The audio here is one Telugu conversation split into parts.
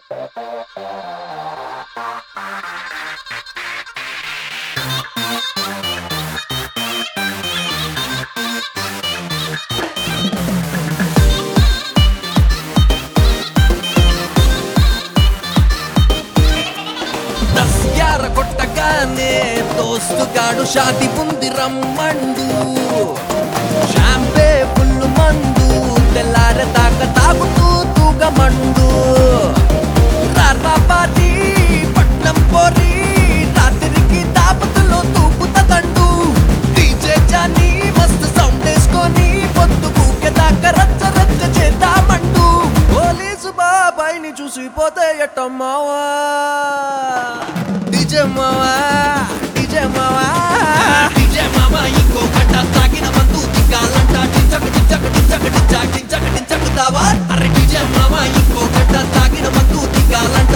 కొట్టగానే దోస్తుగాడు షాది ఉంది రమ్మండు షాంపే ఫుల్లు మందు తెల్లార దాకా తాగుతూ తూగమండు రారాబాది పట్నం పోరి రాత్రికి తాపతులో తూపుతండు డీజే జాని మస్తు సౌండ్ వేసుకొని పొద్దు కూకెదాకా రచ్చ రచ్చ చేద్దామంటూ పోలీసు బాబాయిని చూసిపోతే ఎట్టమ్మావా DJ Mama ఇంకో గంట తాగిన మందు దిగాలంట టించక దావా అరే DJ Mama ఇంకో గంట తాగిన మందు దిగాలంట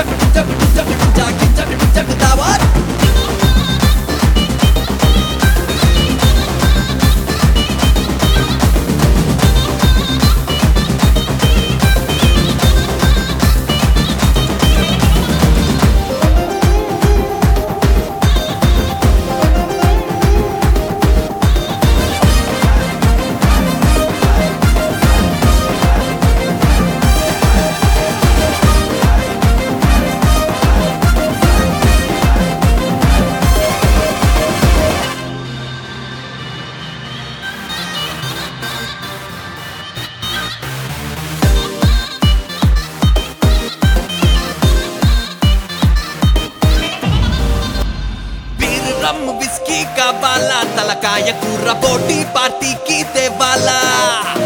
టించక దావా విస్కీ కావాలా తలకాయ కూర పోటీ పార్టీకి తేవాలా